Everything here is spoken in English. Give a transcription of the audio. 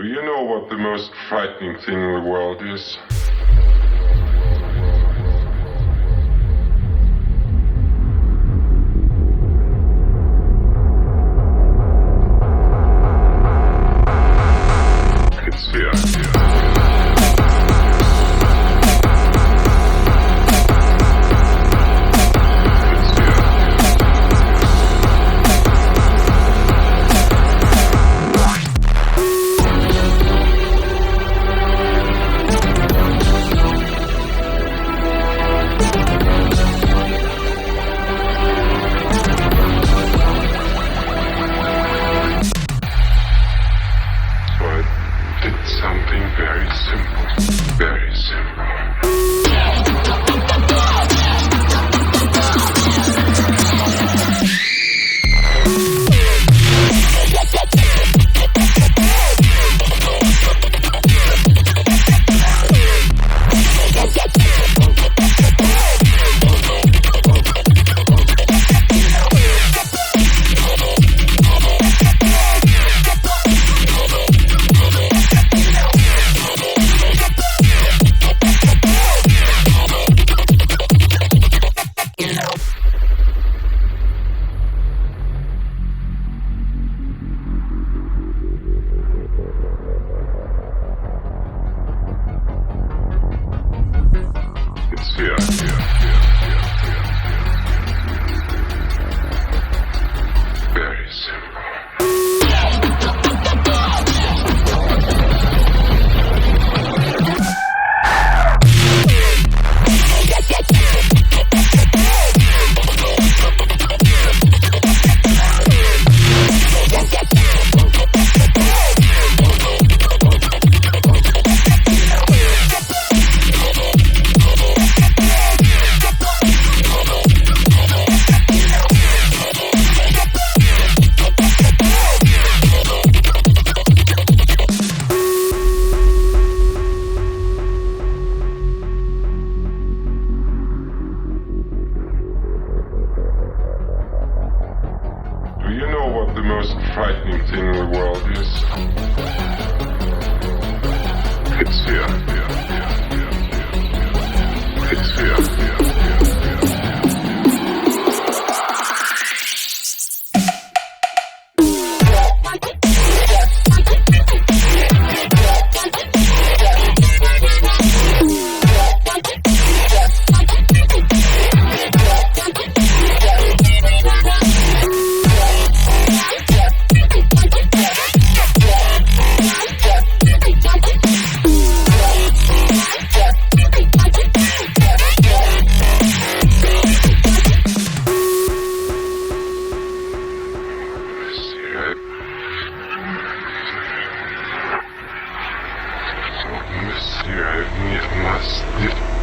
Do you know what the most frightening thing in the world is? It's fear. It's something very simple. Very simple. Fear. Very simple. Do you know what the most frightening thing in the world is? It's fear. It's fear. Monsieur, ich muss